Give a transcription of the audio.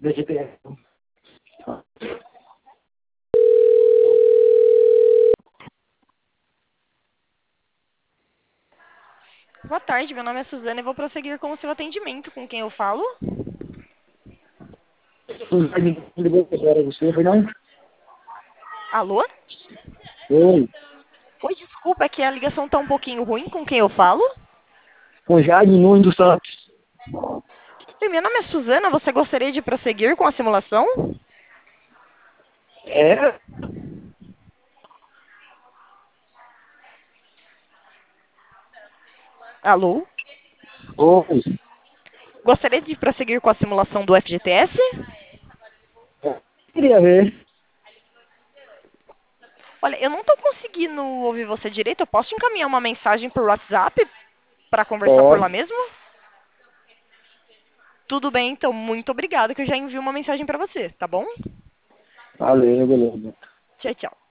da GPR. Boa tarde, meu nome é Suzana e vou prosseguir com o seu atendimento. Com quem eu falo? Ligou agora você, foi não? Alô? Oi, Oi, desculpa, é que a ligação tá um pouquinho ruim. Com quem eu falo? com Jade Nunes dos Santos. Oi, meu nome é Suzana, você gostaria de prosseguir com a simulação? É? Alô? Oi. Gostaria de prosseguir com a simulação do FGTS? Queria ver. Olha, eu não tô conseguindo ouvir você direito. Eu posso te encaminhar uma mensagem por WhatsApp para conversar por lá Pode. mesmo? Tudo bem, então. Muito obrigada que eu já envio uma mensagem para você, tá bom? Valeu, beleza. Tchau, tchau.